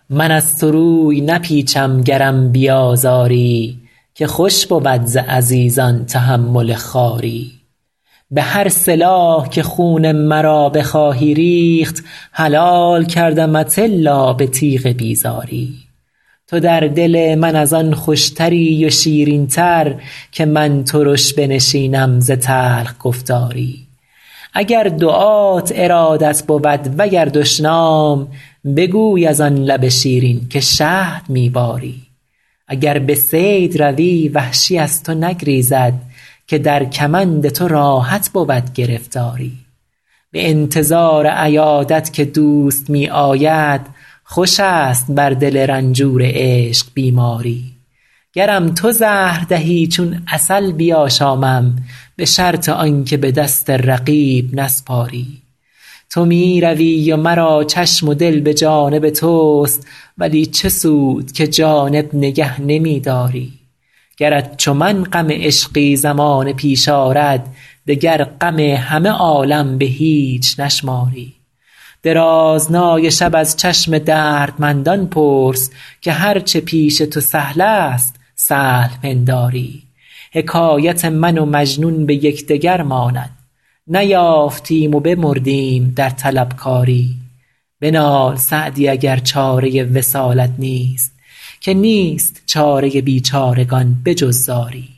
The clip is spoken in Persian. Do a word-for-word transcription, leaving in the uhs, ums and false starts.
من از تو روی نپیچم گرم بیازاری، که خوش بود ز عزیزان تحمل خواری. به هر سلاح که خون مرا بخواهی ریخت، حلال کردمت الا به تیغ بیزاری. تو در دل من از آن خوشتری و شیرین تر، که من ترش بنشینم ز تلخ گفتاری. اگر دعات ارادت بود وگر دشنام، بگوی از آن لب شیرین که شهد می باری. اگر به صید روی وحشی از تو نگریزد، که در کمند تو راحت بود گرفتاری. به انتظار عیادت که دوست می آید، خوش است بر دل رنجور عشق بیماری. گرم تو زهر دهی چون عسل بیاشامم، به شرط آن که به دست رقیب نسپاری. تو می روی و مرا چشم و دل به جانب توست، ولی چه سود که جانب نگه نمی داری. گرت چو من غم عشقی زمانه پیش آرد، دگر غم همه عالم به هیچ نشماری. درازنای شب از چشم دردمندان پرس، که هر چه پیش تو سهل است سهل پنداری. حکایت من و مجنون به یکدگر ماند، نیافتیم و بمردیم در طلبکاری. بنال سعدی اگر چاره وصالت نیست، که نیست چاره بیچارگان به جز زاری.